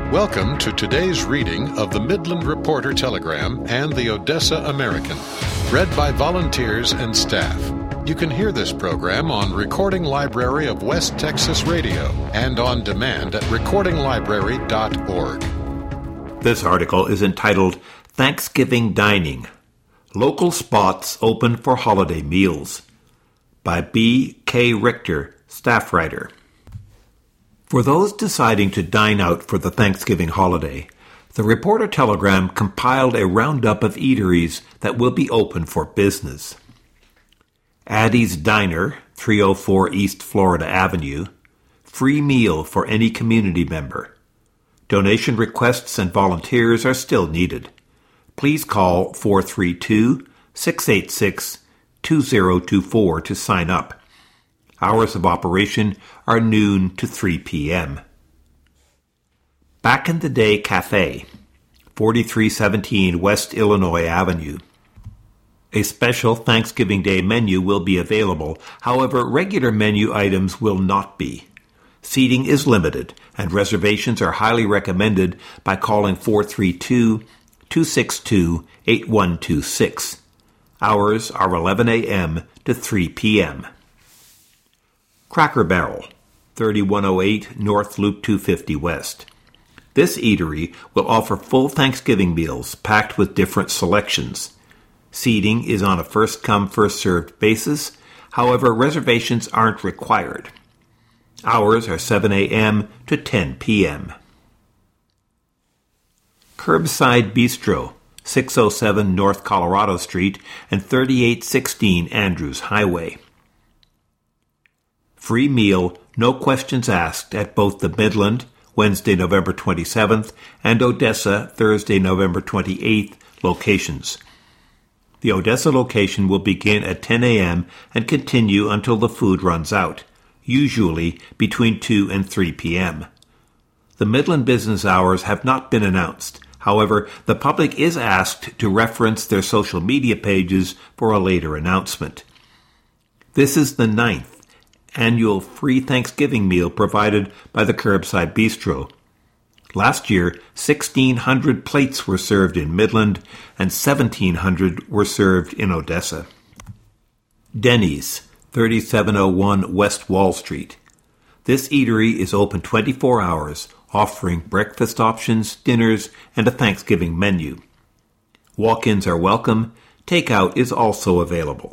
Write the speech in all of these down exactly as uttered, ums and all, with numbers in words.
Welcome to today's reading of the Midland Reporter Telegram and the Odessa American, read by volunteers and staff. You can hear this program on Recording Library of West Texas Radio and on demand at recording library dot org. This article is entitled Thanksgiving Dining. Local Spots Open for Holiday Meals by B K Richter, staff writer. For those deciding to dine out for the Thanksgiving holiday, the Reporter Telegram compiled a roundup of eateries that will be open for business. Addie's Diner, three oh four East Florida Avenue, free meal for any community member. Donation requests and volunteers are still needed. Please call four three two, six eight six, two zero two four to sign up. Hours of operation are noon to three p.m. Back in the Day Cafe, forty-three seventeen West Illinois Avenue. A special Thanksgiving Day menu will be available. However, regular menu items will not be. Seating is limited, and reservations are highly recommended by calling four three two, two six two, eight one two six. Hours are eleven a.m. to three p.m. Cracker Barrel, thirty-one oh eight North Loop two fifty West. This eatery will offer full Thanksgiving meals packed with different selections. Seating is on a first-come, first-served basis. However, reservations aren't required. Hours are seven a.m. to ten p.m. Curbside Bistro, six oh seven North Colorado Street and thirty-eight sixteen Andrews Highway. Free meal, no questions asked at both the Midland, Wednesday, November twenty-seventh, and Odessa, Thursday, November twenty-eighth, locations. The Odessa location will begin at ten a.m. and continue until the food runs out, usually between two and three p.m. The Midland business hours have not been announced. However, the public is asked to reference their social media pages for a later announcement. This is the ninth annual free Thanksgiving meal provided by the Curbside Bistro. Last year, sixteen hundred plates were served in Midland and seventeen hundred were served in Odessa. Denny's, thirty-seven oh one West Wall Street. This eatery is open twenty-four hours, offering breakfast options, dinners, and a Thanksgiving menu. Walk-ins are welcome. Takeout is also available.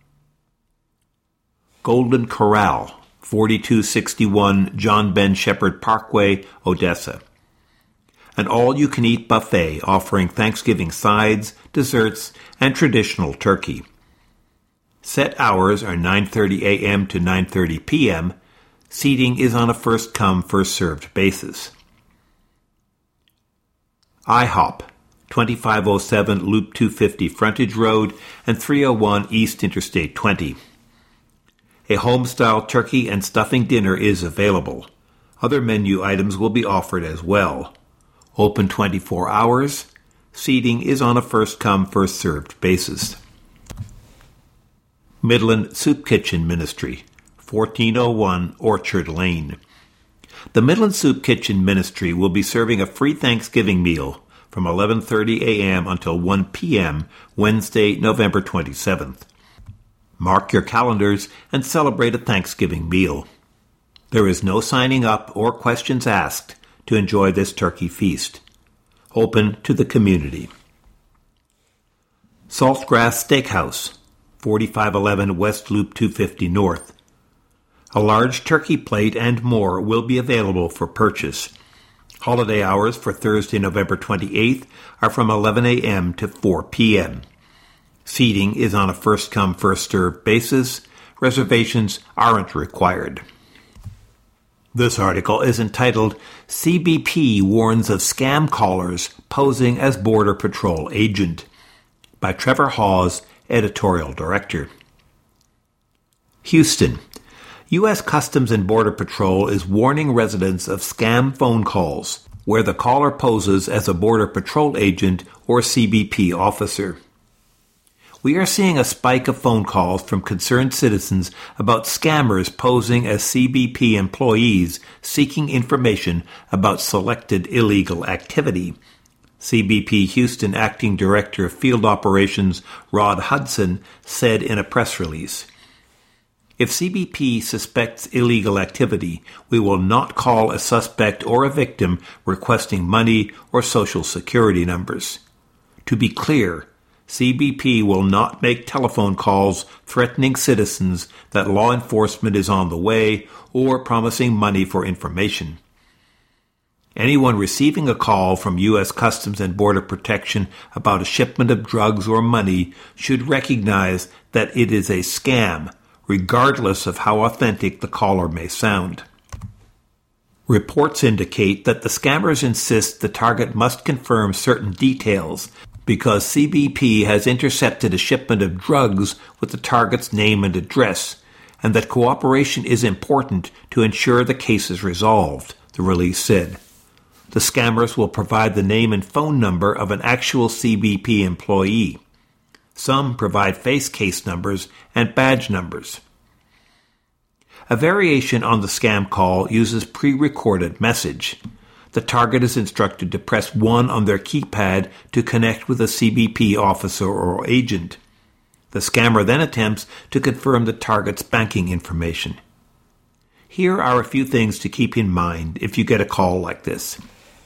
Golden Corral, forty-two sixty-one John Ben Shepherd Parkway, Odessa. An all-you-can-eat buffet offering Thanksgiving sides, desserts, and traditional turkey. Set hours are nine thirty a.m. to nine thirty p.m. Seating is on a first-come, first-served basis. IHOP, twenty-five oh seven Loop two fifty Frontage Road and three oh one East Interstate twenty. A home-style turkey and stuffing dinner is available. Other menu items will be offered as well. Open twenty-four hours. Seating is on a first-come, first-served basis. Midland Soup Kitchen Ministry, fourteen oh one Orchard Lane. The Midland Soup Kitchen Ministry will be serving a free Thanksgiving meal from eleven thirty a.m. until one p.m. Wednesday, November twenty-seventh. Mark your calendars and celebrate a Thanksgiving meal. There is no signing up or questions asked to enjoy this turkey feast. Open to the community. Saltgrass Steakhouse, forty-five eleven West Loop two fifty North. A large turkey plate and more will be available for purchase. Holiday hours for Thursday, November twenty-eighth are from eleven a.m. to four p.m. Seating is on a first-come, first-served basis. Reservations aren't required. This article is entitled C B P Warns of Scam Callers Posing as Border Patrol Agent by Trevor Hawes, editorial director. Houston. U S Customs and Border Patrol is warning residents of scam phone calls where the caller poses as a Border Patrol agent or C B P officer. We are seeing a spike of phone calls from concerned citizens about scammers posing as C B P employees seeking information about selected illegal activity. C B P Houston Acting Director of Field Operations Rod Hudson said in a press release, "If C B P suspects illegal activity, we will not call a suspect or a victim requesting money or social security numbers. To be clear, C B P will not make telephone calls threatening citizens that law enforcement is on the way or promising money for information. Anyone receiving a call from U S Customs and Border Protection about a shipment of drugs or money should recognize that it is a scam, regardless of how authentic the caller may sound." Reports indicate that the scammers insist the target must confirm certain details because C B P has intercepted a shipment of drugs with the target's name and address, and that cooperation is important to ensure the case is resolved, the release said. The scammers will provide the name and phone number of an actual C B P employee. Some provide face case numbers and badge numbers. A variation on the scam call uses pre-recorded message. The target is instructed to press one on their keypad to connect with a C B P officer or agent. The scammer then attempts to confirm the target's banking information. Here are a few things to keep in mind if you get a call like this.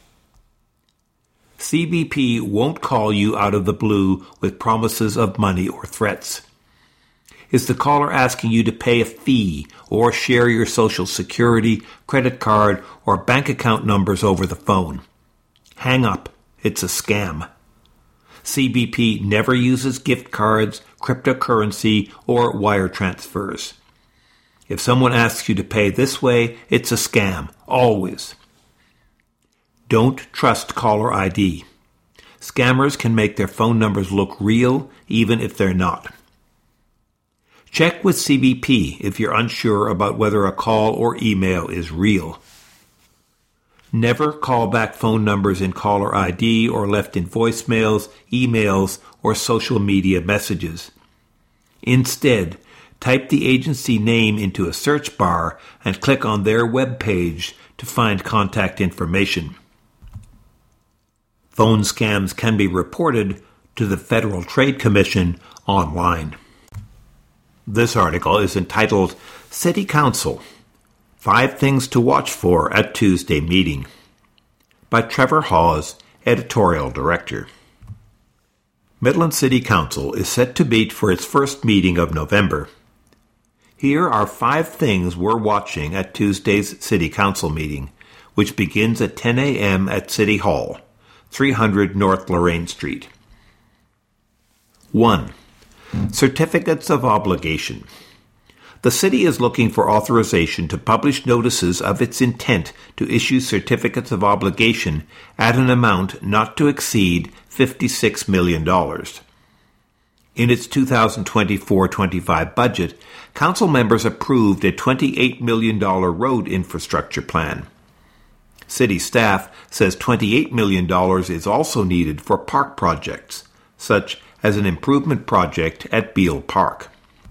C B P won't call you out of the blue with promises of money or threats. Is the caller asking you to pay a fee or share your social security, credit card, or bank account numbers over the phone? Hang up. It's a scam. C B P never uses gift cards, cryptocurrency, or wire transfers. If someone asks you to pay this way, it's a scam. Always. Don't trust caller I D. Scammers can make their phone numbers look real, even if they're not. Check with C B P if you're unsure about whether a call or email is real. Never call back phone numbers in caller I D or left in voicemails, emails, or social media messages. Instead, type the agency name into a search bar and click on their web page to find contact information. Phone scams can be reported to the Federal Trade Commission online. This article is entitled City Council, Five Things to Watch For at Tuesday Meeting, by Trevor Hawes, Editorial Director. Midland City Council is set to meet for its first meeting of November. Here are five things we're watching at Tuesday's City Council meeting, which begins at ten a.m. at City Hall, three hundred North Lorraine Street. one. Certificates of Obligation. The city is looking for authorization to publish notices of its intent to issue certificates of obligation at an amount not to exceed fifty-six million dollars. In its two thousand twenty-four twenty-five budget, council members approved a twenty-eight million dollars road infrastructure plan. City staff says twenty-eight million dollars is also needed for park projects, such as an improvement project at Beale Park.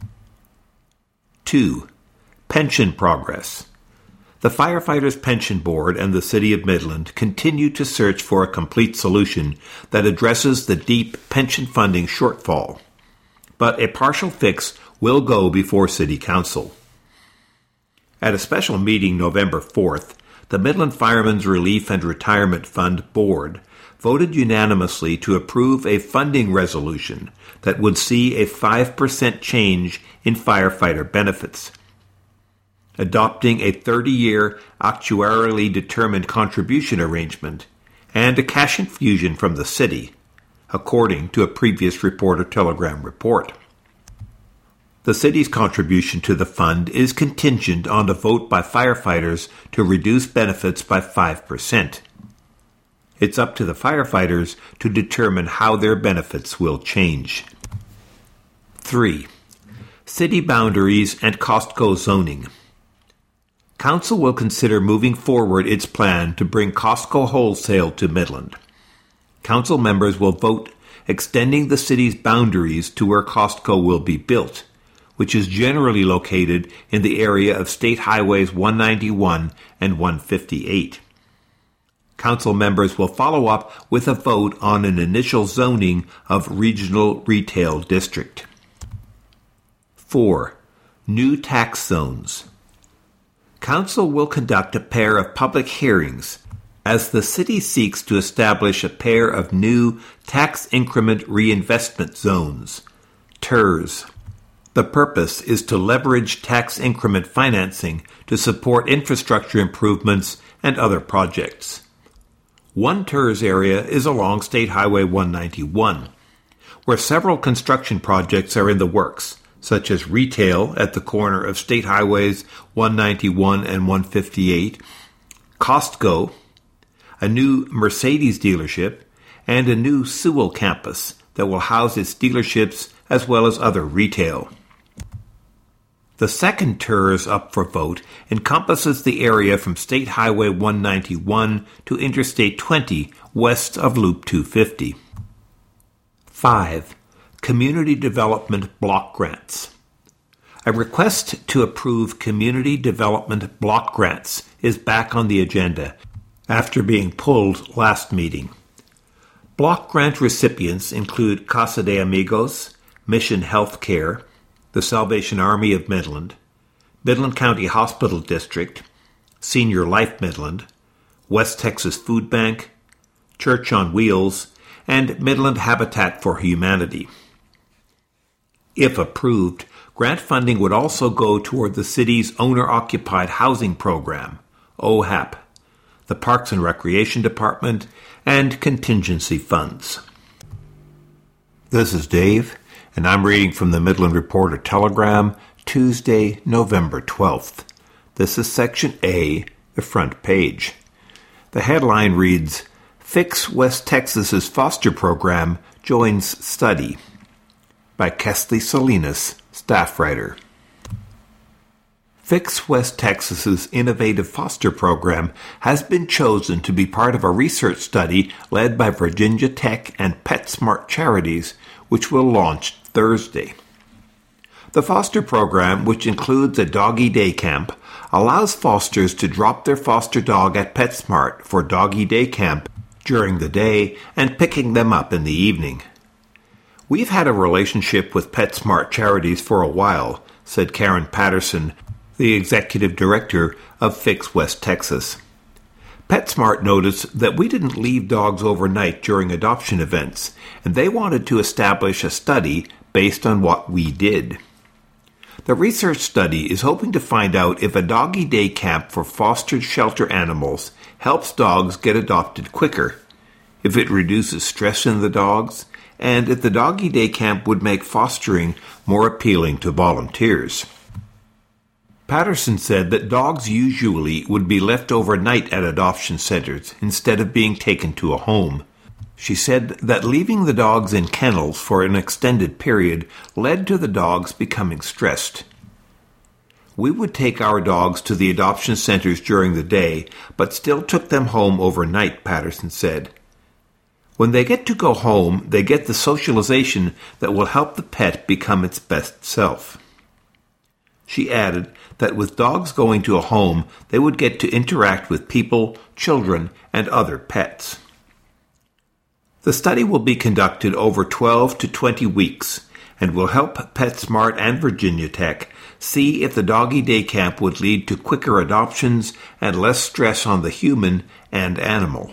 two. Pension progress. The Firefighters Pension Board and the City of Midland continue to search for a complete solution that addresses the deep pension funding shortfall, but a partial fix will go before City Council. At a special meeting November fourth, the Midland Firemen's Relief and Retirement Fund Board voted unanimously to approve a funding resolution that would see a five percent change in firefighter benefits, adopting a thirty-year actuarially determined contribution arrangement, and a cash infusion from the city, according to a previous Reporter-Telegram report. The city's contribution to the fund is contingent on a vote by firefighters to reduce benefits by five percent. It's up to the firefighters to determine how their benefits will change. three. City boundaries and Costco zoning. Council will consider moving forward its plan to bring Costco wholesale to Midland. Council members will vote extending the city's boundaries to where Costco will be built, which is generally located in the area of State Highways one ninety-one and one fifty-eight. Council members will follow up with a vote on an initial zoning of Regional Retail District. four. New tax zones. Council will conduct a pair of public hearings as the city seeks to establish a pair of new tax increment reinvestment zones, T I R S. The purpose is to leverage tax increment financing to support infrastructure improvements and other projects. One T I R S area is along State Highway one ninety-one, where several construction projects are in the works, such as retail at the corner of State Highways one ninety-one and one fifty-eight, Costco, a new Mercedes dealership, and a new Sewell campus that will house its dealerships as well as other retail. The second T I R S up for vote encompasses the area from State Highway one ninety-one to Interstate twenty west of Loop two fifty. five. Community Development Block Grants. A request to approve Community Development Block Grants is back on the agenda after being pulled last meeting. Block grant recipients include Casa de Amigos, Mission Healthcare, the Salvation Army of Midland, Midland County Hospital District, Senior Life Midland, West Texas Food Bank, Church on Wheels, and Midland Habitat for Humanity. If approved, grant funding would also go toward the city's owner-occupied housing program, O H A P, the Parks and Recreation Department, and contingency funds. This is Dave, and I'm reading from the Midland Reporter Telegram, Tuesday, November twelfth. This is Section A, the front page. The headline reads, Fix West Texas's Foster Program Joins Study, by Kesley Salinas, staff writer. Fix West Texas's innovative foster program has been chosen to be part of a research study led by Virginia Tech and PetSmart Charities, which will launch Thursday. The foster program, which includes a doggy day camp, allows fosters to drop their foster dog at PetSmart for doggy day camp during the day and picking them up in the evening. We've had a relationship with PetSmart Charities for a while, said Karen Patterson, the executive director of Fix West Texas. PetSmart noticed that we didn't leave dogs overnight during adoption events, and they wanted to establish a study based on what we did. The research study is hoping to find out if a doggy day camp for fostered shelter animals helps dogs get adopted quicker, if it reduces stress in the dogs, and if the doggy day camp would make fostering more appealing to volunteers. Patterson said that dogs usually would be left overnight at adoption centers instead of being taken to a home. She said that leaving the dogs in kennels for an extended period led to the dogs becoming stressed. We would take our dogs to the adoption centers during the day, but still took them home overnight, Patterson said. When they get to go home, they get the socialization that will help the pet become its best self. She added that with dogs going to a home, they would get to interact with people, children, and other pets. The study will be conducted over twelve to twenty weeks and will help PetSmart and Virginia Tech see if the doggy day camp would lead to quicker adoptions and less stress on the human and animal.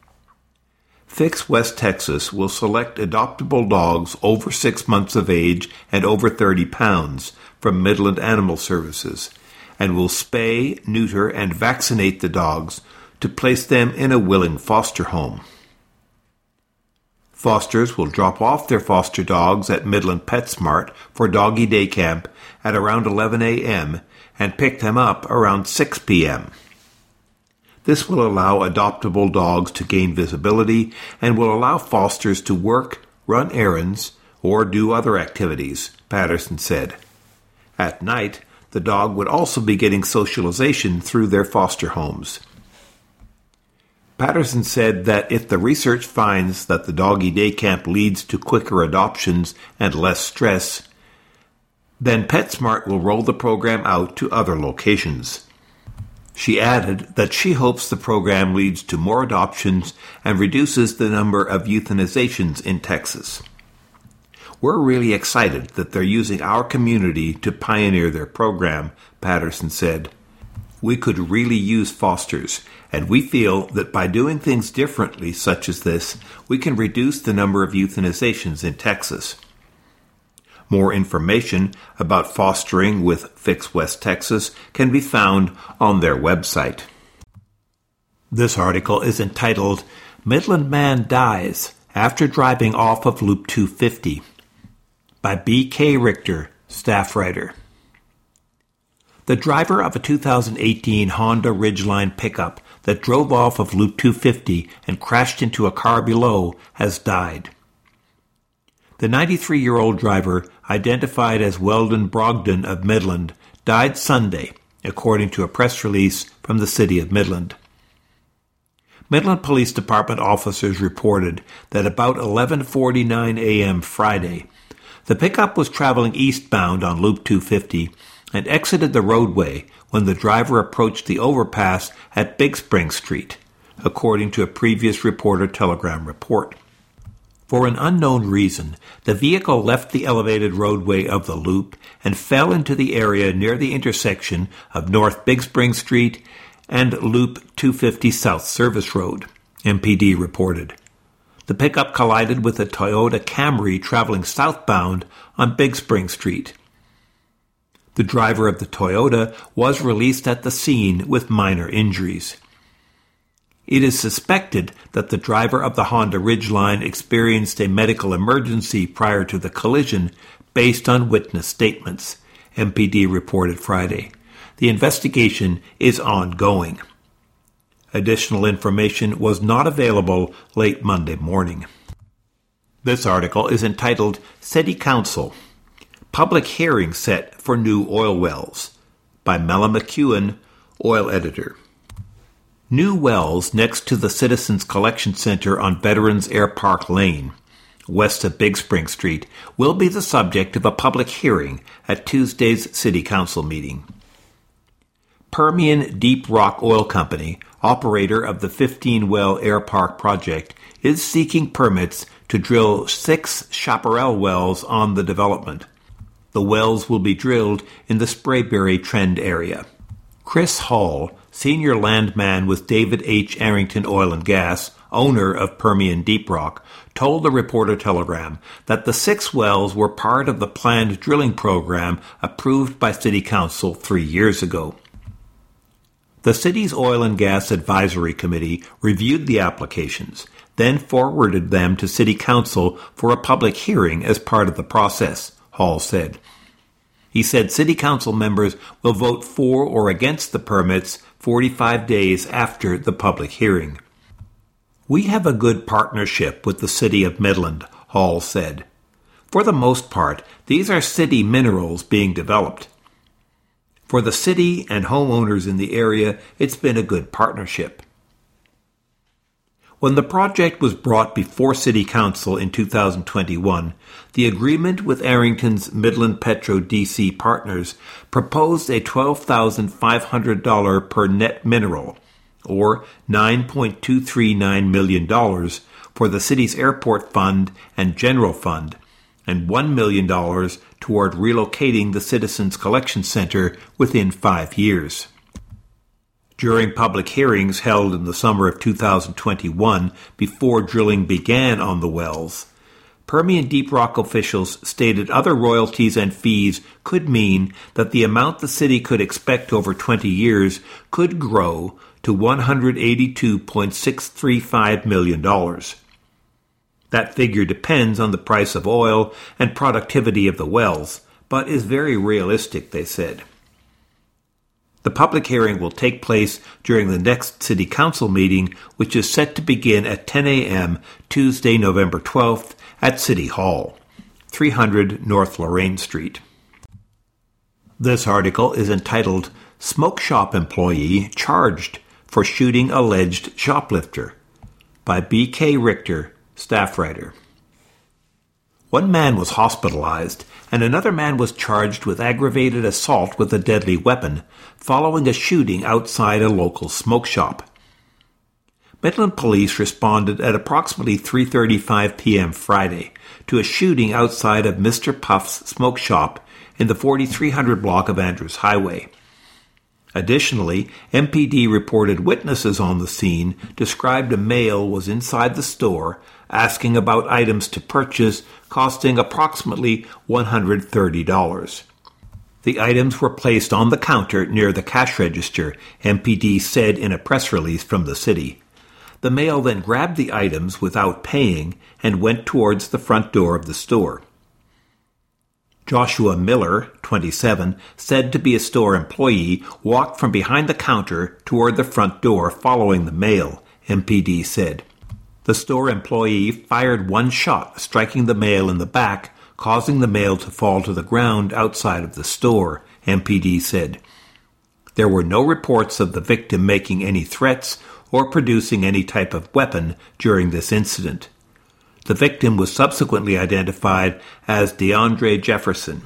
Fix West Texas will select adoptable dogs over six months of age and over thirty pounds from Midland Animal Services, and will spay, neuter, and vaccinate the dogs to place them in a willing foster home. Fosters will drop off their foster dogs at Midland PetSmart for Doggy Day Camp at around eleven a.m. and pick them up around six p.m. This will allow adoptable dogs to gain visibility and will allow fosters to work, run errands, or do other activities, Patterson said. At night, the dog would also be getting socialization through their foster homes. Patterson said that if the research finds that the doggy day camp leads to quicker adoptions and less stress, then PetSmart will roll the program out to other locations. She added that she hopes the program leads to more adoptions and reduces the number of euthanizations in Texas. We're really excited that they're using our community to pioneer their program, Patterson said. We could really use fosters, and we feel that by doing things differently such as this, we can reduce the number of euthanizations in Texas. More information about fostering with Fix West Texas can be found on their website. This article is entitled, Midland Man Dies After Driving Off of Loop two fifty, by B K Richter, staff writer. The driver of a two thousand eighteen Honda Ridgeline pickup that drove off of Loop two fifty and crashed into a car below has died. The ninety-three-year-old driver, identified as Weldon Brogdon of Midland, died Sunday, according to a press release from the City of Midland. Midland Police Department officers reported that about eleven forty-nine a.m. Friday, the pickup was traveling eastbound on Loop two fifty and exited the roadway when the driver approached the overpass at Big Spring Street, according to a previous Reporter Telegram report. For an unknown reason, the vehicle left the elevated roadway of the loop and fell into the area near the intersection of North Big Spring Street and Loop two fifty South Service Road, M P D reported. The pickup collided with a Toyota Camry traveling southbound on Big Spring Street. The driver of the Toyota was released at the scene with minor injuries. It is suspected that the driver of the Honda Ridgeline experienced a medical emergency prior to the collision based on witness statements, M P D reported Friday. The investigation is ongoing. Additional information was not available late Monday morning. This article is entitled City Council, Public Hearing Set for New Oil Wells, by Mella McEwen, oil editor. New wells next to the Citizens Collection Center on Veterans Air Park Lane, west of Big Spring Street, will be the subject of a public hearing at Tuesday's City Council meeting. Permian Deep Rock Oil Company, operator of the fifteen-well Air Park project, is seeking permits to drill six Chaparral wells on the development. The wells will be drilled in the Sprayberry Trend area. Chris Hall, senior landman with David H. Arrington Oil and Gas, owner of Permian Deep Rock, told the Reporter Telegram that the six wells were part of the planned drilling program approved by City Council three years ago. The city's Oil and Gas Advisory Committee reviewed the applications, then forwarded them to City Council for a public hearing as part of the process, Hall said. He said City Council members will vote for or against the permits forty-five days after the public hearing. We have a good partnership with the City of Midland, Hall said. For the most part, these are city minerals being developed. For the city and homeowners in the area, it's been a good partnership. When the project was brought before City Council in two thousand twenty-one, the agreement with Arrington's Midland Petro D C partners proposed a twelve thousand five hundred dollars per net mineral, or nine point two three nine million dollars, for the city's airport fund and general fund, and one million dollars toward relocating the Citizens Collection Center within five years. During public hearings held in the summer of two thousand twenty-one, before drilling began on the wells, Permian Deep Rock officials stated other royalties and fees could mean that the amount the city could expect over twenty years could grow to one hundred eighty-two point six three five million dollars. That figure depends on the price of oil and productivity of the wells, but is very realistic, they said. The public hearing will take place during the next City Council meeting, which is set to begin at ten a.m. Tuesday, November twelfth at City Hall, three hundred North Lorraine Street. This article is entitled Smoke Shop Employee Charged for shooting alleged shoplifter, by B K Richter, staff writer. One man was hospitalized, and another man was charged with aggravated assault with a deadly weapon following a shooting outside a local smoke shop. Midland Police responded at approximately three thirty-five p.m. Friday to a shooting outside of Mister Puff's smoke shop in the forty-three hundred block of Andrews Highway. Additionally, M P D reported witnesses on the scene described a male was inside the store asking about items to purchase costing approximately one hundred thirty dollars. The items were placed on the counter near the cash register, M P D said in a press release from the city. The male then grabbed the items without paying and went towards the front door of the store. Joshua Miller, twenty-seven, said to be a store employee, walked from behind the counter toward the front door following the male, M P D said. The store employee fired one shot, striking the male in the back, causing the male to fall to the ground outside of the store, M P D said. There were no reports of the victim making any threats or producing any type of weapon during this incident. The victim was subsequently identified as DeAndre Jefferson.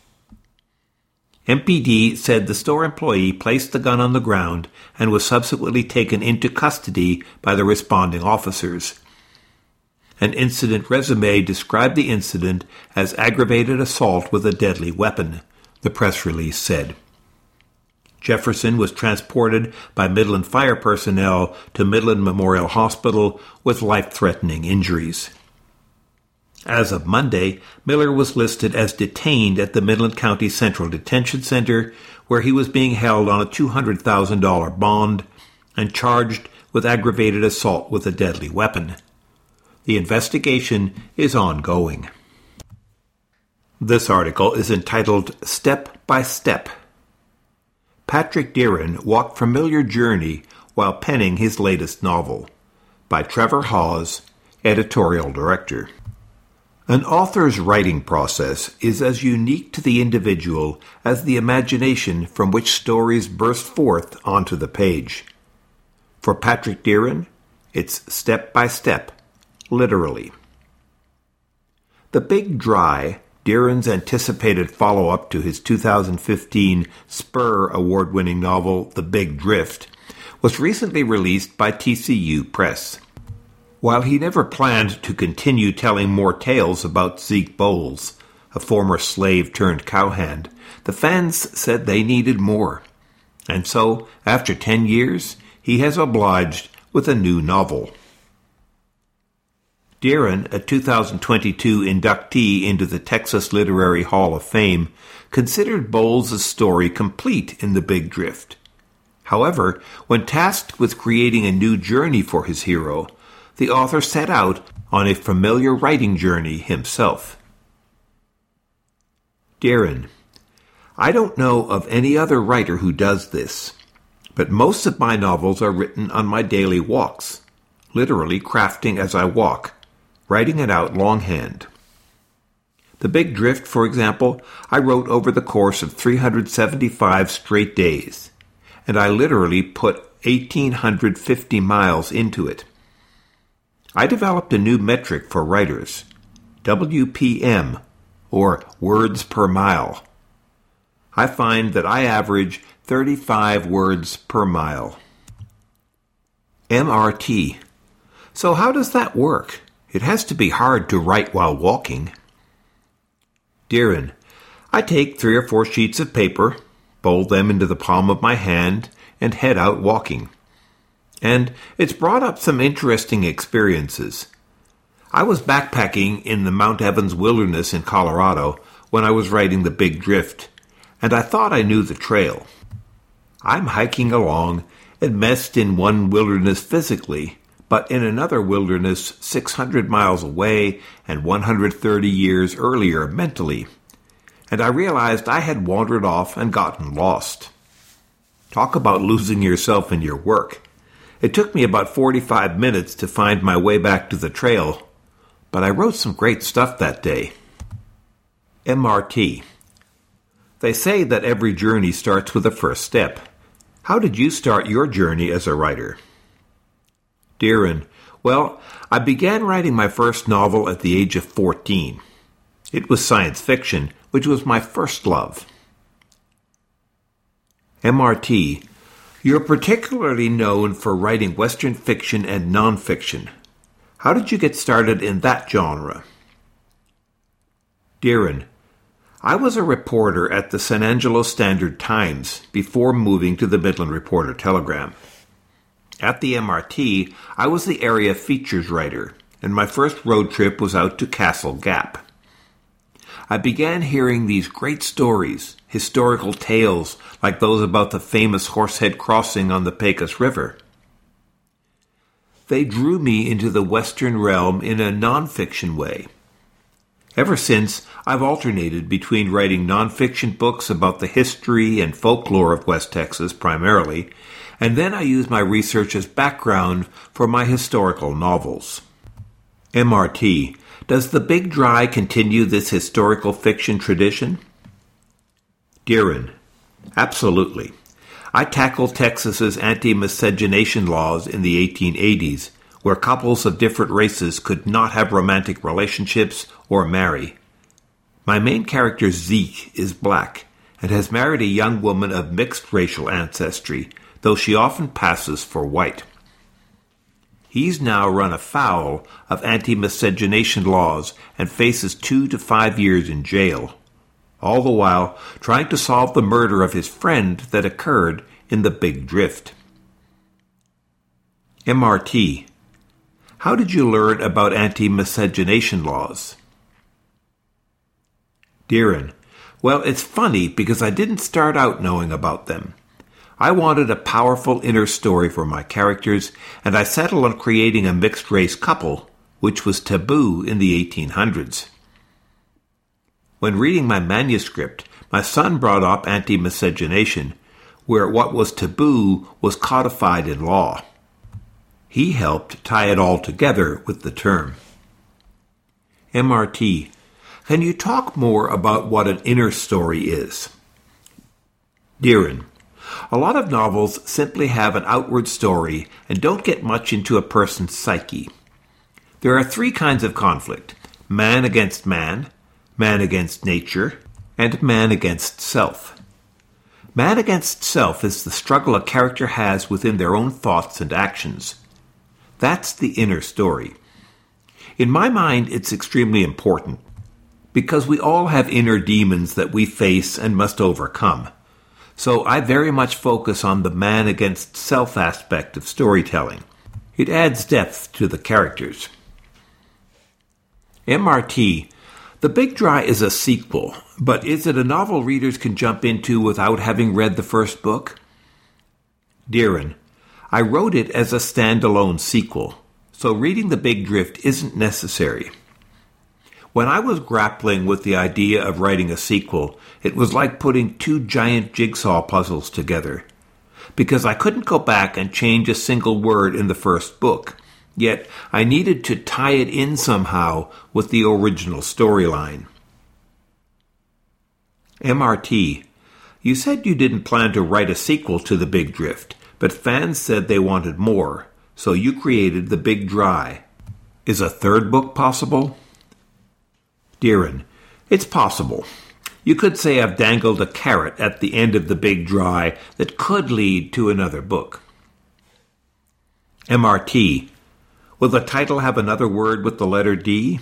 M P D said the store employee placed the gun on the ground and was subsequently taken into custody by the responding officers. An incident resume described the incident as aggravated assault with a deadly weapon, the press release said. Jefferson was transported by Midland Fire personnel to Midland Memorial Hospital with life-threatening injuries. As of Monday, Miller was listed as detained at the Midland County Central Detention Center, where he was being held on a two hundred thousand dollars bond and charged with aggravated assault with a deadly weapon. The investigation is ongoing. This article is entitled Step by Step. Patrick Dearen walked familiar journey while penning his latest novel, by Trevor Hawes, editorial director. An author's writing process is as unique to the individual as the imagination from which stories burst forth onto the page. For Patrick Dearen, it's step by step, literally. The Big Dry, Dearen's anticipated follow-up to his two thousand fifteen Spur award-winning novel The Big Drift, was recently released by T C U Press. While he never planned to continue telling more tales about Zeke Bowles, a former slave-turned-cowhand, the fans said they needed more. And so, after ten years, he has obliged with a new novel. Dearen, a two thousand twenty-two inductee into the Texas Literary Hall of Fame, considered Bowles' story complete in The Big Drift. However, when tasked with creating a new journey for his hero, the author set out on a familiar writing journey himself. Dearen: I don't know of any other writer who does this, but most of my novels are written on my daily walks, literally crafting as I walk, writing it out longhand. The Big Drift, for example, I wrote over the course of three hundred seventy-five straight days, and I literally put one thousand eight hundred fifty miles into it. I developed a new metric for writers, W P M, or words per mile. I find that I average thirty-five words per mile. M R T. So how does that work? It has to be hard to write while walking. Dearen: I take three or four sheets of paper, fold them into the palm of my hand, and head out walking. And it's brought up some interesting experiences. I was backpacking in the Mount Evans Wilderness in Colorado when I was writing The Big Drift, and I thought I knew the trail. I'm hiking along, enmeshed in one wilderness physically, but in another wilderness six hundred miles away and one hundred thirty years earlier mentally, and I realized I had wandered off and gotten lost. Talk about losing yourself in your work. It took me about forty-five minutes to find my way back to the trail, but I wrote some great stuff that day. M R T. They say that every journey starts with a first step. How did you start your journey as a writer? Darren, well, I began writing my first novel at the age of fourteen. It was science fiction, which was my first love. M R T, you're particularly known for writing Western fiction and nonfiction. How did you get started in that genre? Darren, I was a reporter at the San Angelo Standard-Times before moving to the Midland Reporter-Telegram. At the M R T, I was the area features writer, and my first road trip was out to Castle Gap. I began hearing these great stories, historical tales like those about the famous Horsehead Crossing on the Pecos River. They drew me into the Western realm in a nonfiction way. Ever since, I've alternated between writing nonfiction books about the history and folklore of West Texas primarily, and then I use my research as background for my historical novels. M R T, does The Big Dry continue this historical fiction tradition? Darren, absolutely. I tackled Texas's anti-miscegenation laws in the eighteen eighties, where couples of different races could not have romantic relationships or marry. My main character, Zeke, is black and has married a young woman of mixed racial ancestry, though she often passes for white. He's now run afoul of anti-miscegenation laws and faces two to five years in jail, all the while trying to solve the murder of his friend that occurred in the Big Drift. M R T, how did you learn about anti-miscegenation laws? Darren, well, it's funny because I didn't start out knowing about them. I wanted a powerful inner story for my characters, and I settled on creating a mixed-race couple, which was taboo in the eighteen hundreds. When reading my manuscript, my son brought up anti-miscegenation, where what was taboo was codified in law. He helped tie it all together with the term. M R T, can you talk more about what an inner story is? Darren, a lot of novels simply have an outward story and don't get much into a person's psyche. There are three kinds of conflict: man against man, man against nature, and man against self. Man against self is the struggle a character has within their own thoughts and actions. That's the inner story. In my mind, it's extremely important, because we all have inner demons that we face and must overcome. So I very much focus on the man against self aspect of storytelling. It adds depth to the characters. M R T, The Big Dry is a sequel, but is it a novel readers can jump into without having read the first book? Darren, I wrote it as a standalone sequel, so reading The Big Drift isn't necessary. When I was grappling with the idea of writing a sequel, it was like putting two giant jigsaw puzzles together, because I couldn't go back and change a single word in the first book, yet I needed to tie it in somehow with the original storyline. M R T, you said you didn't plan to write a sequel to The Big Drift, but fans said they wanted more, so you created The Big Dry. Is a third book possible? Darren, it's possible. You could say I've dangled a carrot at the end of The Big Dry that could lead to another book. M R T, will the title have another word with the letter D?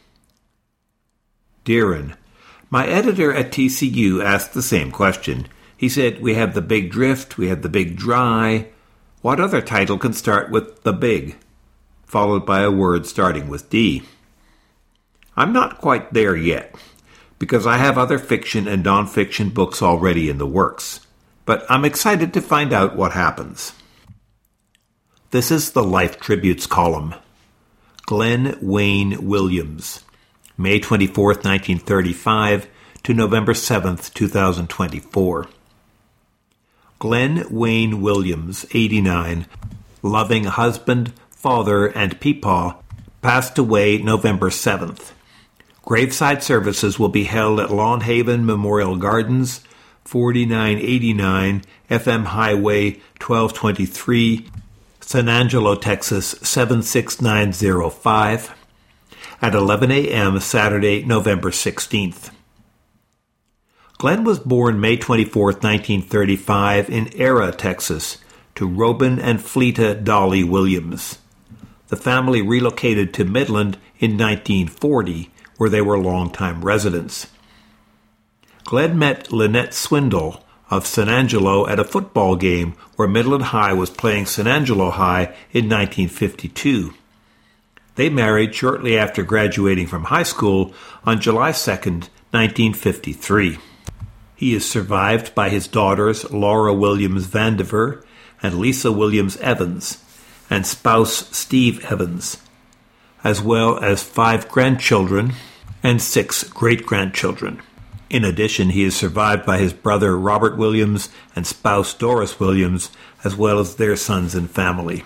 Darren, my editor at T C U asked the same question. He said, we have The Big Drift, we have The Big Dry. What other title can start with the big, followed by a word starting with D? I'm not quite there yet, because I have other fiction and nonfiction books already in the works, but I'm excited to find out what happens. This is the Life Tributes column. Glenn Wayne Williams, May twenty-fourth, nineteen thirty-five to November seventh, two thousand twenty-four. Glenn Wayne Williams, eighty-nine, loving husband, father, and peepaw, passed away November seventh. Graveside services will be held at Lawn Haven Memorial Gardens, forty-nine eighty-nine F M Highway twelve twenty-three, San Angelo, Texas seven six nine zero five, at eleven a.m. Saturday, November sixteenth. Glenn was born May twenty-fourth, nineteen thirty-five in Era, Texas, to Robin and Fleeta Dolly Williams. The family relocated to Midland in nineteen forty, where they were longtime residents. Glenn met Lynette Swindle of San Angelo at a football game where Midland High was playing San Angelo High in nineteen fifty-two. They married shortly after graduating from high school on July second, nineteen fifty-three. He is survived by his daughters Laura Williams Vandiver and Lisa Williams Evans, and spouse Steve Evans, as well as five grandchildren and six great-grandchildren. In addition, he is survived by his brother Robert Williams and spouse Doris Williams, as well as their sons and family.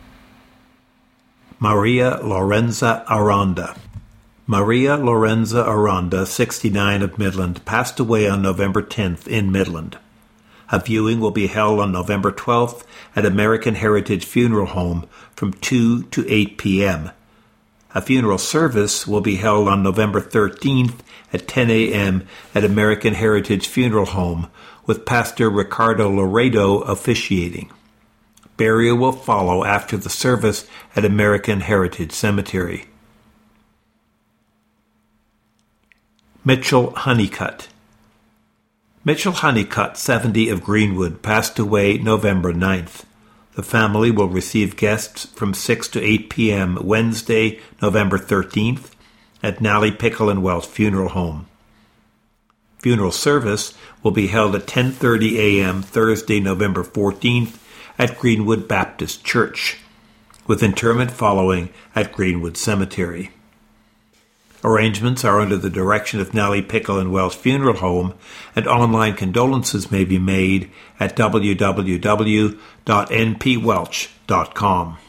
Maria Lorenza Aranda. Maria Lorenza Aranda, sixty-nine, of Midland, passed away on November tenth in Midland. A viewing will be held on November twelfth at American Heritage Funeral Home from two to eight p.m. A funeral service will be held on November thirteenth at ten a.m. at American Heritage Funeral Home, with Pastor Ricardo Laredo officiating. Burial will follow after the service at American Heritage Cemetery. Mitchell Honeycutt. Mitchell Honeycutt, seventy, of Greenwood, passed away November ninth. The family will receive guests from six to eight p.m. Wednesday, November thirteenth, at Nally Pickle and Welch Funeral Home. Funeral service will be held at ten thirty a.m. Thursday, November fourteenth, at Greenwood Baptist Church, with interment following at Greenwood Cemetery. Arrangements are under the direction of Nally Pickle and Welch Funeral Home, and online condolences may be made at w w w dot n p welch dot com.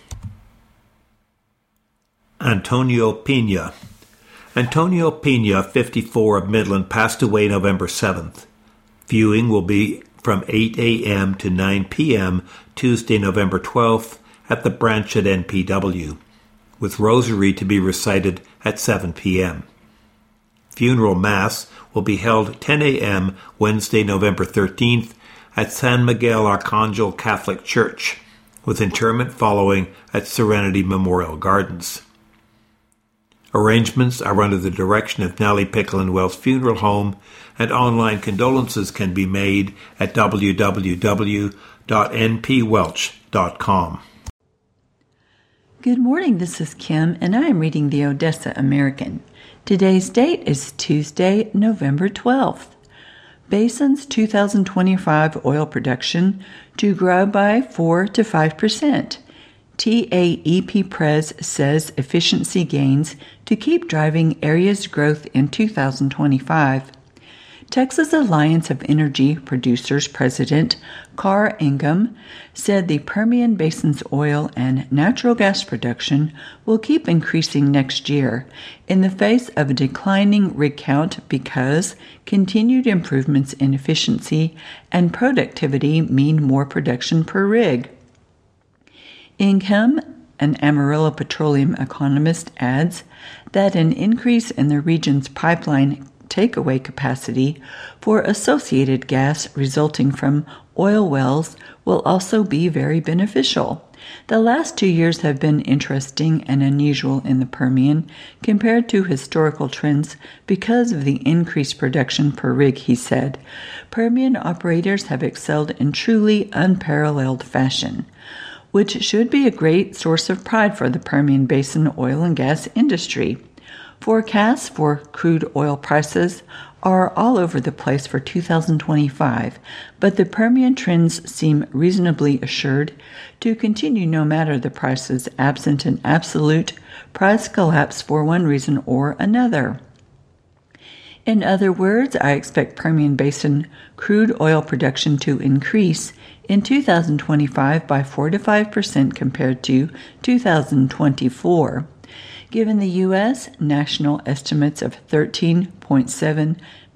Antonio Pina. Antonio Pina, fifty-four, of Midland, passed away November seventh. Viewing will be from eight a.m. to nine p.m. Tuesday, November twelfth, at the branch at N P W, with rosary to be recited at seven p.m. Funeral Mass will be held ten a.m. Wednesday, November thirteenth, at San Miguel Arcangel Catholic Church, with interment following at Serenity Memorial Gardens. Arrangements are under the direction of Nally Pickle and Welch Funeral Home, and online condolences can be made at w w w dot n p welch dot com. Good morning, this is Kim, and I am reading the Odessa American. Today's date is Tuesday, November twelfth. Basin's two thousand twenty-five oil production to grow by four to five percent. T A E P Pres says efficiency gains to keep driving area's growth in two thousand twenty-five. Texas Alliance of Energy Producers President Carr Ingham said the Permian Basin's oil and natural gas production will keep increasing next year in the face of a declining rig count because continued improvements in efficiency and productivity mean more production per rig. Ingham, an Amarillo Petroleum economist, adds that an increase in the region's pipeline takeaway capacity for associated gas resulting from oil wells will also be very beneficial. The last two years have been interesting and unusual in the Permian compared to historical trends because of the increased production per rig, he said. Permian operators have excelled in truly unparalleled fashion, which should be a great source of pride for the Permian Basin oil and gas industry. Forecasts for crude oil prices are all over the place for two thousand twenty-five, but the Permian trends seem reasonably assured to continue no matter the prices, absent an absolute price collapse for one reason or another. In other words, I expect Permian Basin crude oil production to increase in two thousand twenty-five by four to five percent compared to two thousand twenty-four. Given the U S national estimates of thirteen point seven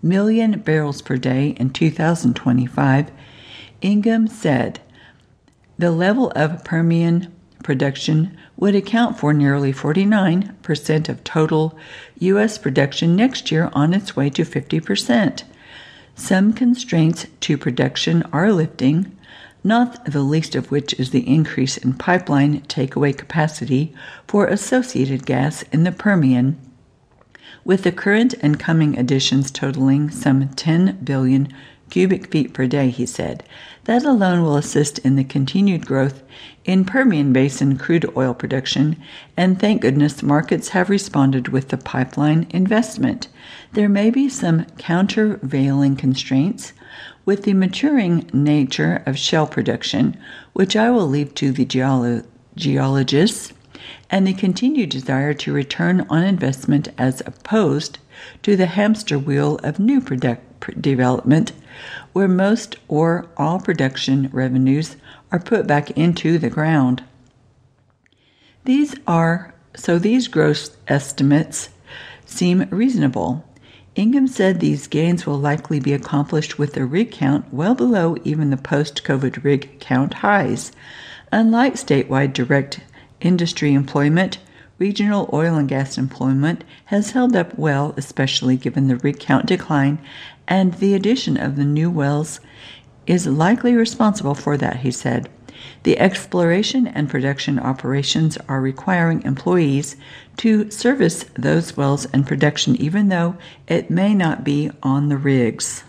million barrels per day in two thousand twenty-five, Ingham said the level of Permian production would account for nearly forty-nine percent of total U S production next year, on its way to fifty percent. Some constraints to production are lifting, not the least of which is the increase in pipeline takeaway capacity for associated gas in the Permian, with the current and coming additions totaling some ten billion cubic feet per day, he said. That alone will assist in the continued growth in Permian Basin crude oil production, and thank goodness markets have responded with the pipeline investment. There may be some countervailing constraints with the maturing nature of shale production, which I will leave to the geolo- geologists, and the continued desire to return on investment as opposed to the hamster wheel of new product development, where most or all production revenues are put back into the ground. These are so these gross estimates seem reasonable. Ingham said these gains will likely be accomplished with a rig count well below even the post-COVID rig count highs. Unlike statewide direct industry employment, regional oil and gas employment has held up well, especially given the rig count decline, and the addition of the new wells is likely responsible for that, he said. The exploration and production operations are requiring employees to service those wells and production, even though it may not be on the rigs.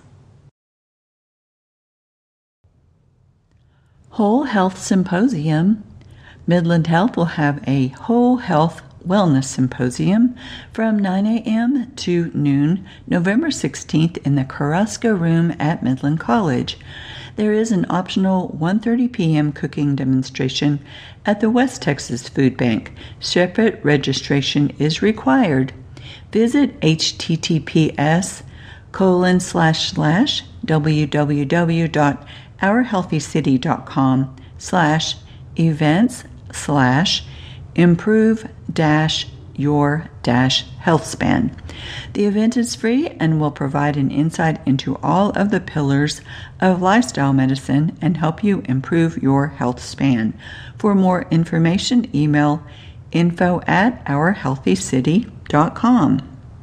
Whole Health Symposium. Midland Health will have a Whole Health Wellness Symposium from nine a.m. to noon, November sixteenth, in the Carrasco Room at Midland College. There is an optional one thirty p.m. cooking demonstration at the West Texas Food Bank. Separate registration is required. Visit https colon slash slash www.ourhealthycity.com slash events slash improve dash your dash health span. The event is free and will provide an insight into all of the pillars of lifestyle medicine and help you improve your health span. For more information, email info at our healthy city dot com.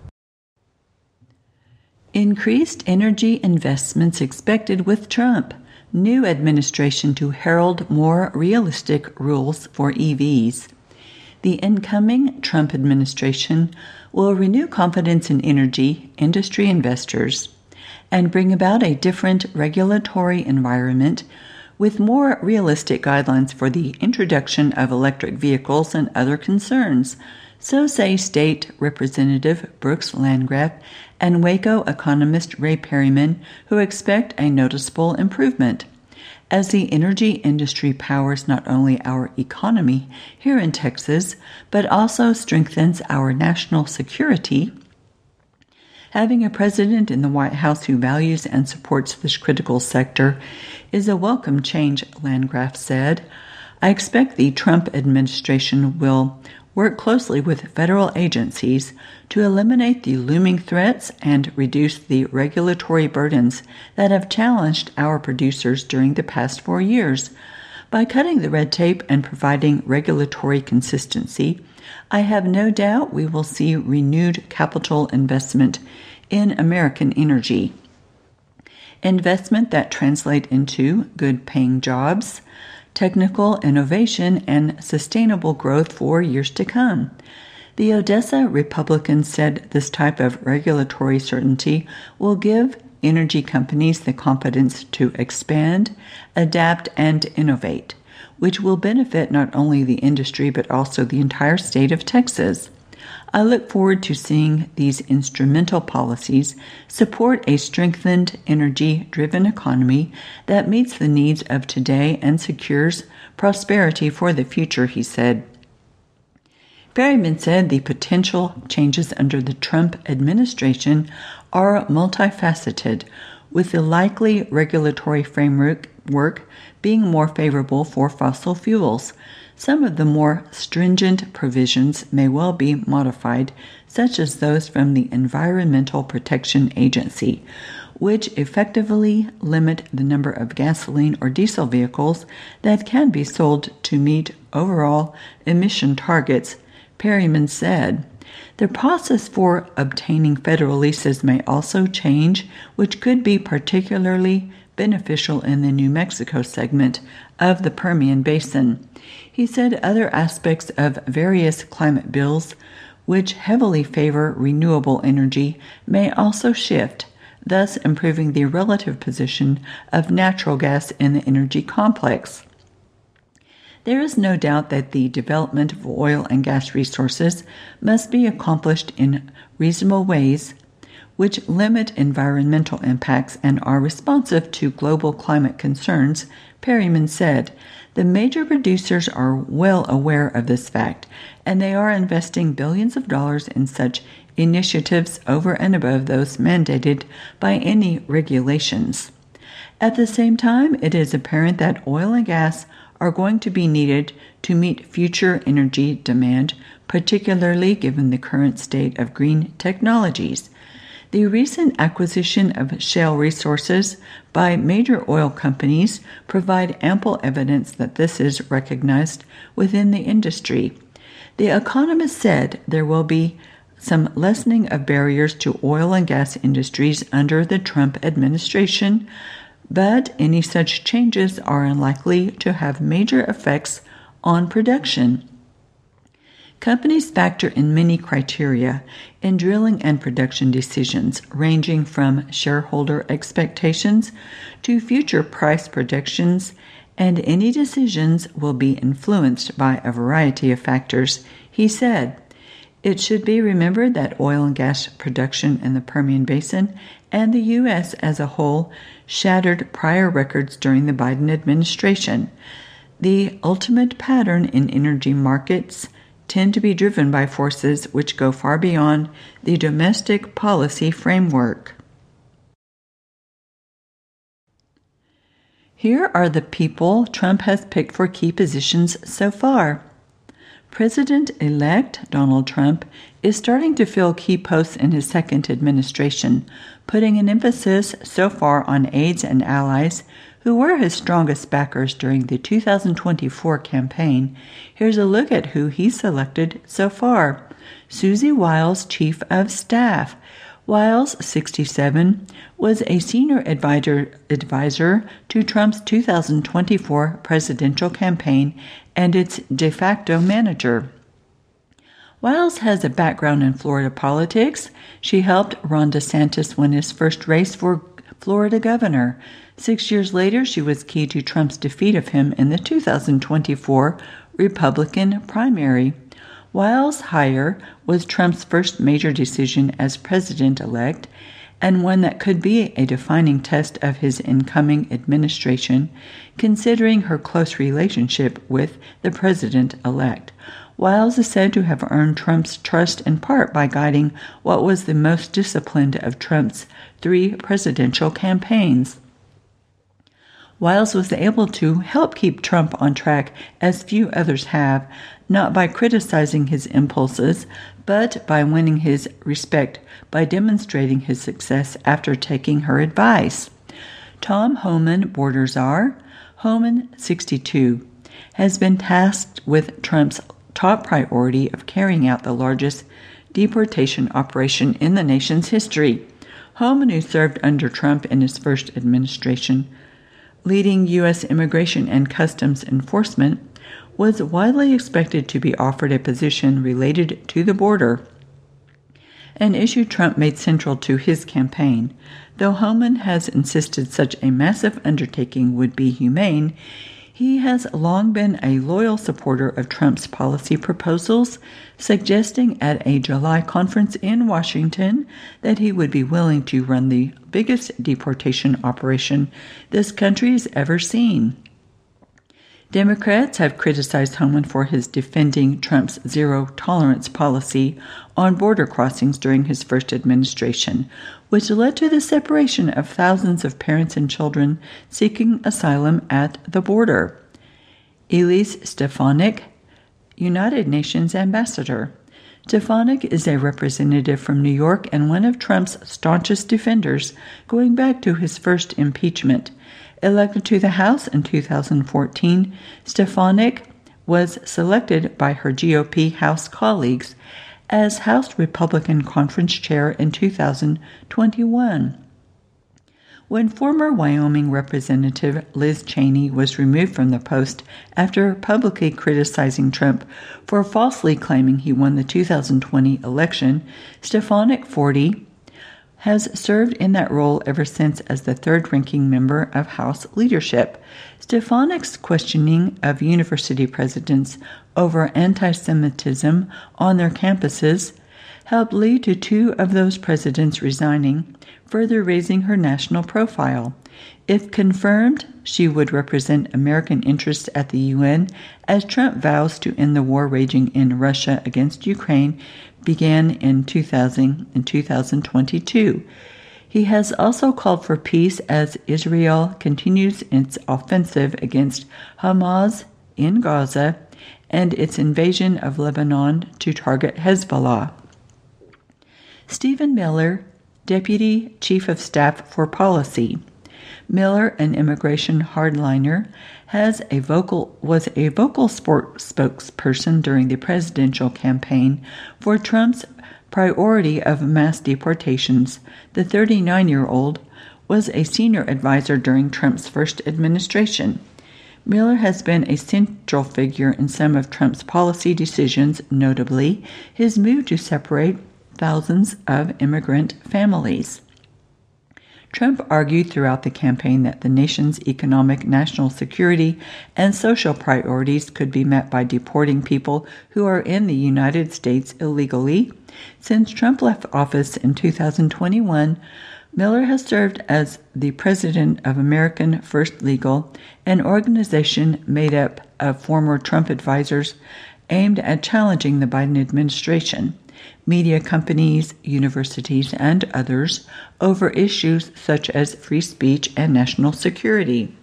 Increased energy investments expected with Trump. New administration to herald more realistic rules for E Vs. The incoming Trump administration will renew confidence in energy industry investors and bring about a different regulatory environment with more realistic guidelines for the introduction of electric vehicles and other concerns, so say State Representative Brooks Landgraf and Waco economist Ray Perryman, who expect a noticeable improvement. As the energy industry powers not only our economy here in Texas, but also strengthens our national security, having a president in the White House who values and supports this critical sector is a welcome change, Landgraf said. I expect the Trump administration will work closely with federal agencies to eliminate the looming threats and reduce the regulatory burdens that have challenged our producers during the past four years. By cutting the red tape and providing regulatory consistency, I have no doubt we will see renewed capital investment in American energy. Investment that translate into good-paying jobs, technical innovation, and sustainable growth for years to come. The Odessa Republicans said this type of regulatory certainty will give energy companies the confidence to expand, adapt, and innovate, which will benefit not only the industry but also the entire state of Texas. I look forward to seeing these instrumental policies support a strengthened, energy-driven economy that meets the needs of today and secures prosperity for the future, he said. Perryman said the potential changes under the Trump administration are multifaceted, with the likely regulatory framework work being more favorable for fossil fuels. Some of the more stringent provisions may well be modified, such as those from the Environmental Protection Agency, which effectively limit the number of gasoline or diesel vehicles that can be sold to meet overall emission targets, Perryman said. The process for obtaining federal leases may also change, which could be particularly beneficial in the New Mexico segment of the Permian Basin. He said other aspects of various climate bills, which heavily favor renewable energy, may also shift, thus improving the relative position of natural gas in the energy complex. There is no doubt that the development of oil and gas resources must be accomplished in reasonable ways which limit environmental impacts and are responsive to global climate concerns, Perryman said. The major producers are well aware of this fact, and they are investing billions of dollars in such initiatives over and above those mandated by any regulations. At the same time, it is apparent that oil and gas are going to be needed to meet future energy demand, particularly given the current state of green technologies. The recent acquisition of shale resources by major oil companies provide ample evidence that this is recognized within the industry. The Economist said there will be some lessening of barriers to oil and gas industries under the Trump administration, but any such changes are unlikely to have major effects on production. Companies factor in many criteria in drilling and production decisions, ranging from shareholder expectations to future price projections, and any decisions will be influenced by a variety of factors, he said. It should be remembered that oil and gas production in the Permian Basin and the U S as a whole shattered prior records during the Biden administration. The ultimate pattern in energy markets tend to be driven by forces which go far beyond the domestic policy framework. Here are the people Trump has picked for key positions so far. President-elect Donald Trump is starting to fill key posts in his second administration, putting an emphasis so far on aides and allies who were his strongest backers during the two thousand twenty-four campaign. Here's a look at who he selected so far. Susie Wiles, Chief of Staff. Wiles, sixty-seven, was a senior advisor, advisor to Trump's two thousand twenty-four presidential campaign and its de facto manager. Wiles has a background in Florida politics. She helped Ron DeSantis win his first race for Florida governor. Six years later, she was key to Trump's defeat of him in the two thousand twenty-four Republican primary. Wiles' hire was Trump's first major decision as president-elect, and one that could be a defining test of his incoming administration, considering her close relationship with the president-elect. Wiles is said to have earned Trump's trust in part by guiding what was the most disciplined of Trump's three presidential campaigns. Wiles was able to help keep Trump on track as few others have, not by criticizing his impulses, but by winning his respect by demonstrating his success after taking her advice. Tom Homan, border czar, Homan, sixty-two, has been tasked with Trump's top priority of carrying out the largest deportation operation in the nation's history. Homan, who served under Trump in his first administration, leading U S Immigration and Customs Enforcement, was widely expected to be offered a position related to the border, an issue Trump made central to his campaign. Though Homan has insisted such a massive undertaking would be humane, he has long been a loyal supporter of Trump's policy proposals, suggesting at a July conference in Washington that he would be willing to run the biggest deportation operation this country has ever seen. Democrats have criticized Homan for his defending Trump's zero-tolerance policy on border crossings during his first administration, which led to the separation of thousands of parents and children seeking asylum at the border. Elise Stefanik, United Nations ambassador. Stefanik is a representative from New York and one of Trump's staunchest defenders going back to his first impeachment. Elected to the House in two thousand fourteen, Stefanik was selected by her G O P House colleagues as House Republican Conference Chair in two thousand twenty-one. When former Wyoming Representative Liz Cheney was removed from the post after publicly criticizing Trump for falsely claiming he won the two thousand twenty election, Stefanik, forty, has served in that role ever since as the third-ranking member of House leadership. Stefanik's questioning of university presidents over anti-Semitism on their campuses helped lead to two of those presidents resigning, further raising her national profile. If confirmed, she would represent American interests at the U N as Trump vows to end the war raging in Russia against Ukraine began in two thousand and two thousand twenty-two. He has also called for peace as Israel continues its offensive against Hamas in Gaza and its invasion of Lebanon to target Hezbollah. Stephen Miller, Deputy Chief of Staff for Policy. Miller, an immigration hardliner, has a vocal was a vocal sport spokesperson during the presidential campaign for Trump's priority of mass deportations. The thirty-nine-year-old was a senior advisor during Trump's first administration. Miller has been a central figure in some of Trump's policy decisions, notably his move to separate thousands of immigrant families. Trump argued throughout the campaign that the nation's economic, national security, and social priorities could be met by deporting people who are in the United States illegally. Since Trump left office in two thousand twenty-one, Miller has served as the president of American First Legal, an organization made up of former Trump advisors aimed at challenging the Biden administration, media companies, universities, and others over issues such as free speech and national security.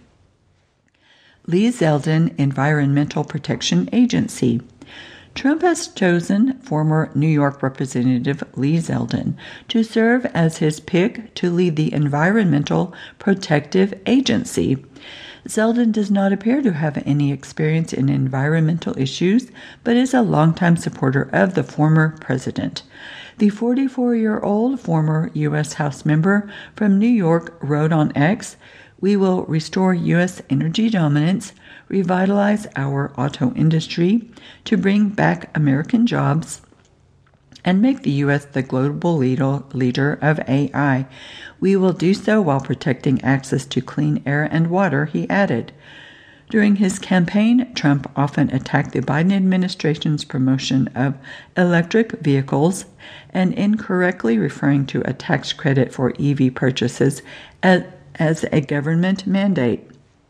Lee Zeldin, Environmental Protection Agency. Trump has chosen former New York Representative Lee Zeldin to serve as his pick to lead the Environmental Protective Agency. Zeldin does not appear to have any experience in environmental issues, but is a longtime supporter of the former president. The forty-four-year-old former U S House member from New York wrote on X, "We will restore U S energy dominance, revitalize our auto industry to bring back American jobs, and make the U S the global leader of A I. We will do so while protecting access to clean air and water," he added. During his campaign, Trump often attacked the Biden administration's promotion of electric vehicles and incorrectly referring to a tax credit for E V purchases as, as a government mandate.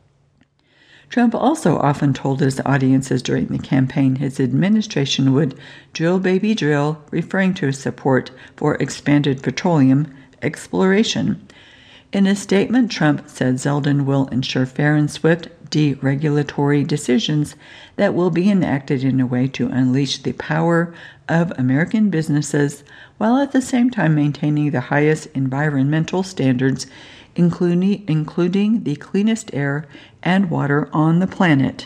Trump also often told his audiences during the campaign his administration would drill baby drill, referring to his support for expanded petroleum exploration. In a statement, Trump said Zeldin will ensure fair and swift deregulatory decisions that will be enacted in a way to unleash the power of American businesses while at the same time maintaining the highest environmental standards, including, including the cleanest air and water on the planet.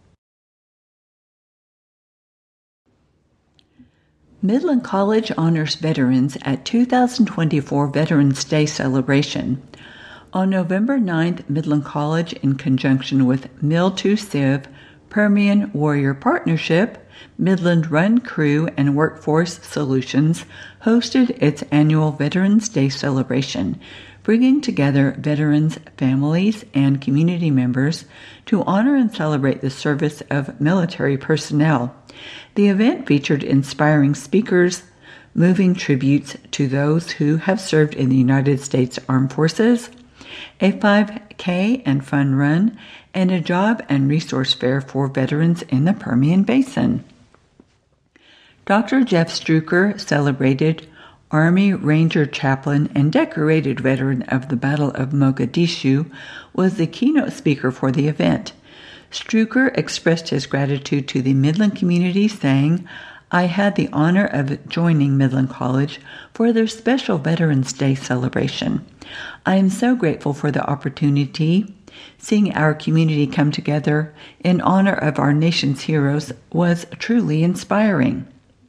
Midland College honors veterans at two thousand twenty-four Veterans Day celebration. On November ninth, Midland College, in conjunction with Mil two Civ, Permian Warrior Partnership, Midland Run Crew, and Workforce Solutions, hosted its annual Veterans Day celebration, bringing together veterans, families, and community members to honor and celebrate the service of military personnel. The event featured inspiring speakers, moving tributes to those who have served in the United States Armed Forces, a five K and fun run, and a job and resource fair for veterans in the Permian Basin. Doctor Jeff Struecker celebrated Army Ranger Chaplain and decorated veteran of the Battle of Mogadishu, was the keynote speaker for the event. Struecker expressed his gratitude to the Midland community, saying, "I had the honor of joining Midland College for their special Veterans Day celebration. I am so grateful for the opportunity. Seeing our community come together in honor of our nation's heroes was truly inspiring."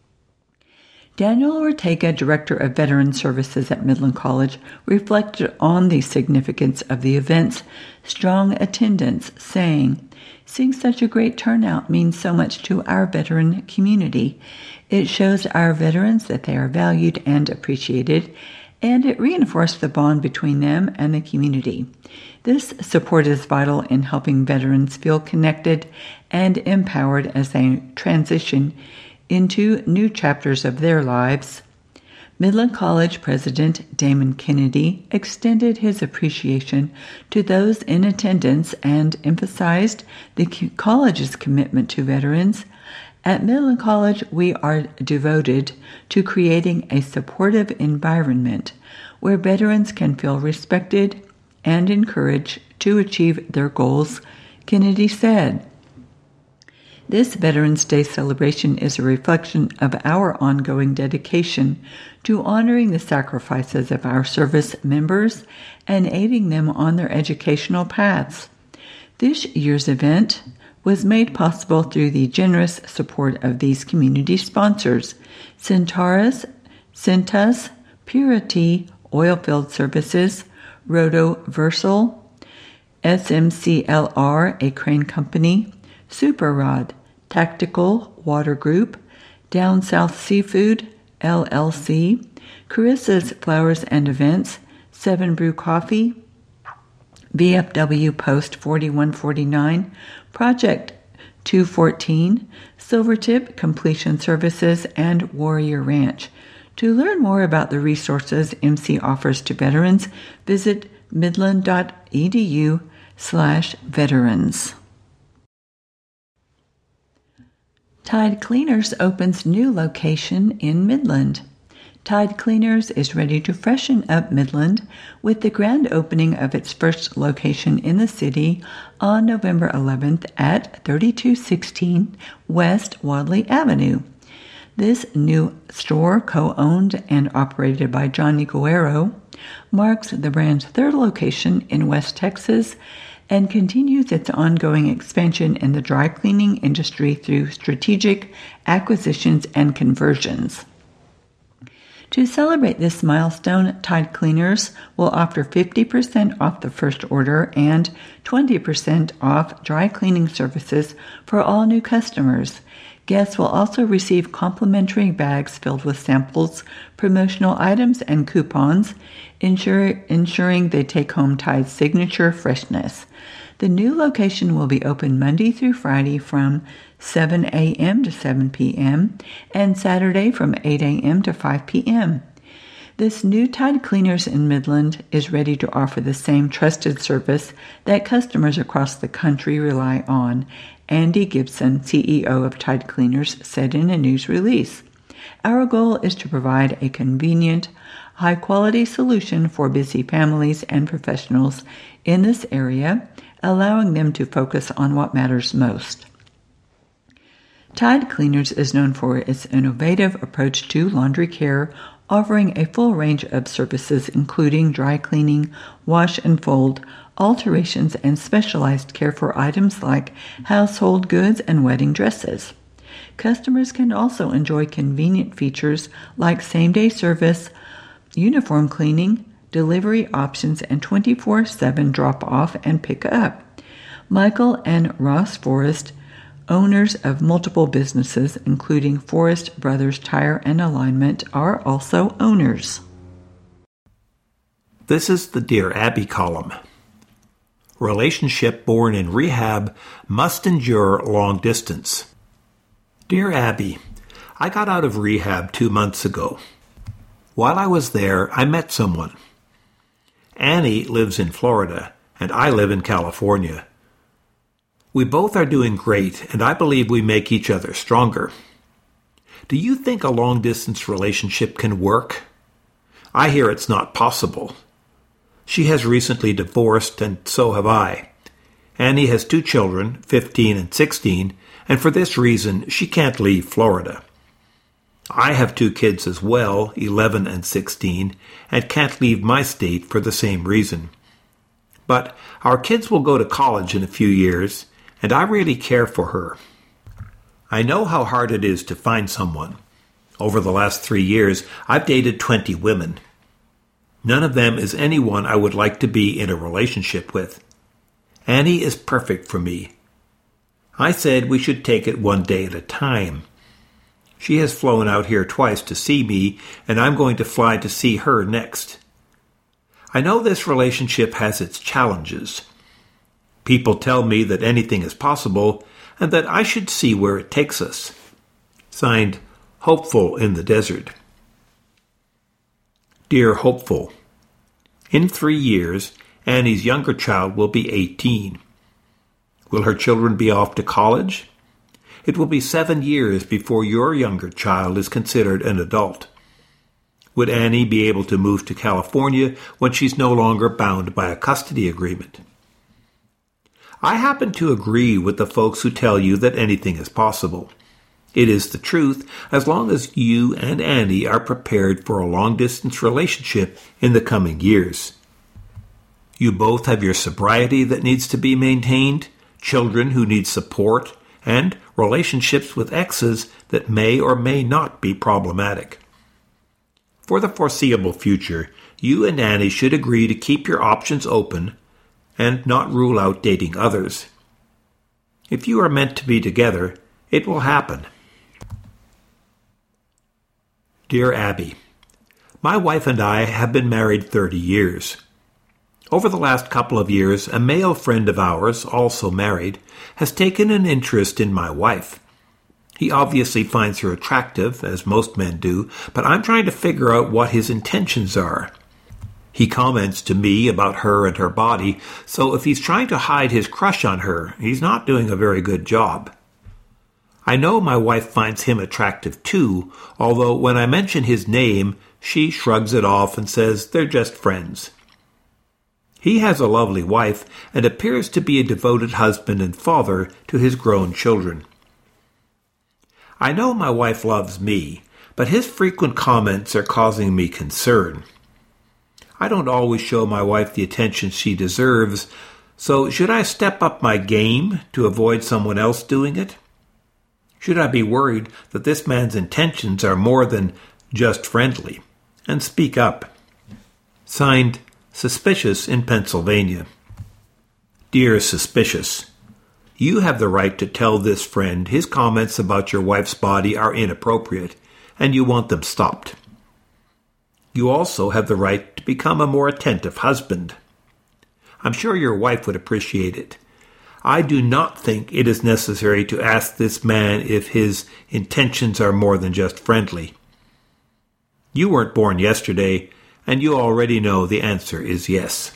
Daniel Ortega, Director of Veteran Services at Midland College, reflected on the significance of the event's strong attendance, saying, "Seeing such a great turnout means so much to our veteran community. It shows our veterans that they are valued and appreciated, and it reinforced the bond between them and the community. This support is vital in helping veterans feel connected and empowered as they transition into new chapters of their lives." Midland College President Damon Kennedy extended his appreciation to those in attendance and emphasized the college's commitment to veterans. "At Midland College, we are devoted to creating a supportive environment where veterans can feel respected and encouraged to achieve their goals," Kennedy said. This Veterans Day celebration is a reflection of our ongoing dedication to honoring the sacrifices of our service members and aiding them on their educational paths. This year's event was made possible through the generous support of these community sponsors: Centaurus, Cintas, Purity Oilfield Services, Rotoversal, S M C L R, a crane company, Super Rod, Tactical Water Group, Down South Seafood, L L C, Carissa's Flowers and Events, Seven Brew Coffee, V F W Post forty-one forty-nine, Project two fourteen, Silvertip Completion Services, and Warrior Ranch. To learn more about the resources M C offers to veterans, visit midland.edu slash veterans. Tide Cleaners opens new location in Midland. Tide Cleaners is ready to freshen up Midland with the grand opening of its first location in the city on November eleventh at thirty-two sixteen West Wadley Avenue. This new store, co-owned and operated by Johnny Guerrero, marks the brand's third location in West Texas and continues its ongoing expansion in the dry cleaning industry through strategic acquisitions and conversions. To celebrate this milestone, Tide Cleaners will offer fifty percent off the first order and twenty percent off dry cleaning services for all new customers. Guests will also receive complimentary bags filled with samples, promotional items, and coupons, ensure, ensuring they take home Tide's signature freshness. The new location will be open Monday through Friday from seven a.m. to seven p.m. and Saturday from eight a.m. to five p.m. This new Tide Cleaners in Midland is ready to offer the same trusted service that customers across the country rely on, Andy Gibson, C E O of Tide Cleaners, said in a news release. Our goal is to provide a convenient, high-quality solution for busy families and professionals in this area, allowing them to focus on what matters most. Tide Cleaners is known for its innovative approach to laundry care, offering a full range of services including dry cleaning, wash and fold, alterations, and specialized care for items like household goods and wedding dresses. Customers can also enjoy convenient features like same-day service, uniform cleaning, delivery options, and twenty-four seven drop-off and pick-up. Michael and Ross Forrest, owners of multiple businesses, including Forrest Brothers Tire and Alignment, are also owners. This is the Dear Abby column. Relationship born in rehab must endure long distance. Dear Abby, I got out of rehab two months ago. While I was there, I met someone. Annie lives in Florida, and I live in California. We both are doing great, and I believe we make each other stronger. Do you think a long-distance relationship can work? I hear it's not possible. She has recently divorced, and so have I. Annie has two children, fifteen and sixteen, and for this reason, she can't leave Florida. I have two kids as well, eleven and sixteen, and can't leave my state for the same reason. But our kids will go to college in a few years, and I really care for her. I know how hard it is to find someone. Over the last three years, I've dated twenty women. None of them is anyone I would like to be in a relationship with. Annie is perfect for me. I said we should take it one day at a time. She has flown out here twice to see me, and I'm going to fly to see her next. I know this relationship has its challenges. People tell me that anything is possible, and that I should see where it takes us. Signed, Hopeful in the Desert. Dear Hopeful, in three years, Annie's younger child will be eighteen. Will her children be off to college? It will be seven years before your younger child is considered an adult. Would Annie be able to move to California when she's no longer bound by a custody agreement? I happen to agree with the folks who tell you that anything is possible. It is the truth as long as you and Annie are prepared for a long-distance relationship in the coming years. You both have your sobriety that needs to be maintained, children who need support, and relationships with exes that may or may not be problematic. For the foreseeable future, you and Annie should agree to keep your options open and not rule out dating others. If you are meant to be together, it will happen. Dear Abby, my wife and I have been married thirty years. Over the last couple of years, a male friend of ours, also married, has taken an interest in my wife. He obviously finds her attractive, as most men do, but I'm trying to figure out what his intentions are. He comments to me about her and her body, so if he's trying to hide his crush on her, he's not doing a very good job. I know my wife finds him attractive too, although when I mention his name, she shrugs it off and says they're just friends. He has a lovely wife and appears to be a devoted husband and father to his grown children. I know my wife loves me, but his frequent comments are causing me concern. I don't always show my wife the attention she deserves, so should I step up my game to avoid someone else doing it? Should I be worried that this man's intentions are more than just friendly, and speak up? Signed, Suspicious in Pennsylvania. Dear Suspicious, you have the right to tell this friend his comments about your wife's body are inappropriate, and you want them stopped. You also have the right to become a more attentive husband. I'm sure your wife would appreciate it. I do not think it is necessary to ask this man if his intentions are more than just friendly. You weren't born yesterday, and you already know the answer is yes.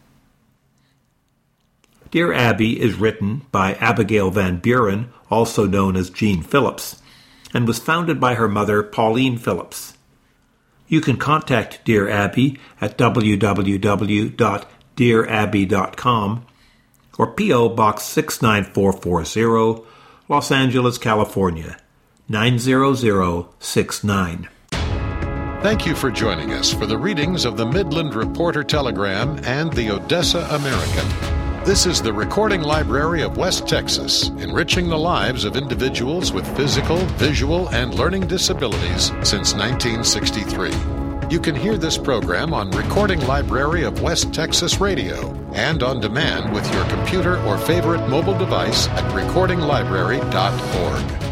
Dear Abby is written by Abigail Van Buren, also known as Jean Phillips, and was founded by her mother, Pauline Phillips. You can contact Dear Abby at w w w dot dear abby dot com or P O Box six nine four four zero, Los Angeles, California, nine zero zero six nine. Thank you for joining us for the readings of the Midland Reporter Telegram and the Odessa American. This is the Recording Library of West Texas, enriching the lives of individuals with physical, visual, and learning disabilities since nineteen sixty-three. You can hear this program on Recording Library of West Texas Radio and on demand with your computer or favorite mobile device at recording library dot org.